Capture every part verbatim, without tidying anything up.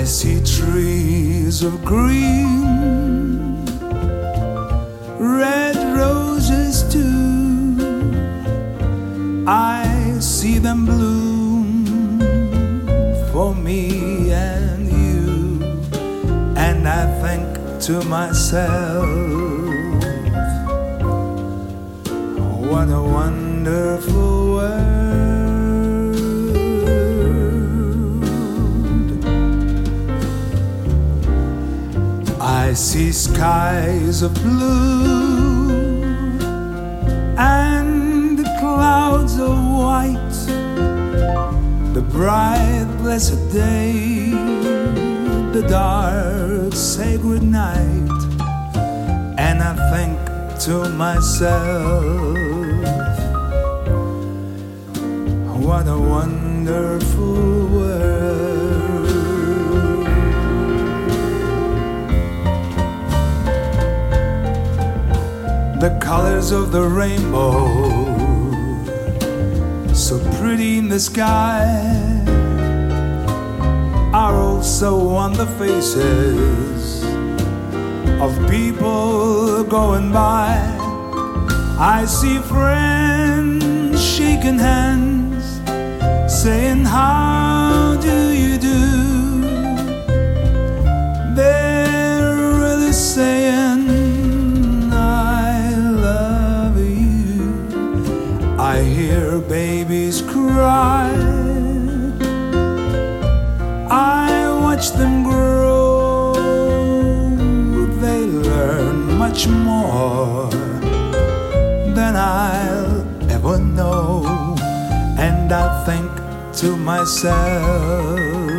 I see trees of green, red roses too. I see them bloom for me and you, and I think to myself, what a wonderful world. I see skies of blue and the clouds of white, the bright blessed day, the dark sacred night, and I think to myself, what a wonderful world. The colors of the rainbow, so pretty in the sky, are also on the faces of people going by. I see friends shaking hands, saying, how do you do? They're really saying, I love you. I hear babies cry, I watch them grow. They learn much more than I'll ever know, and I think to myself,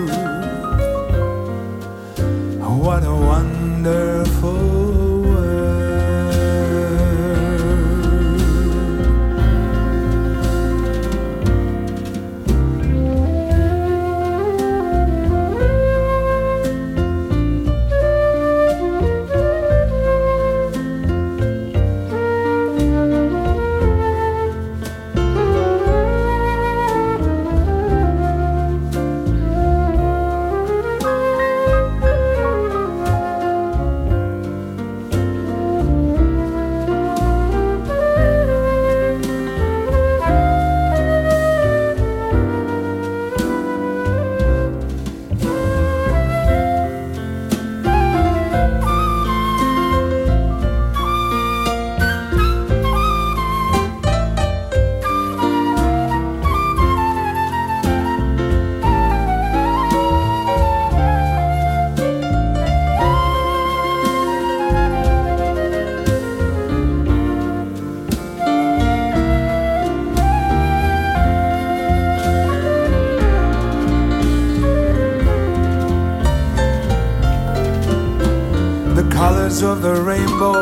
what a wonderful world. The colors of the rainbow,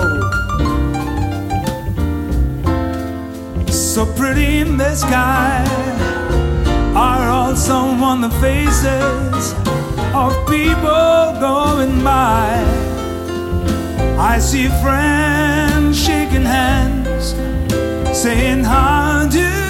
so pretty in the sky, are also on the faces of people going by. I see friends shaking hands, saying, how do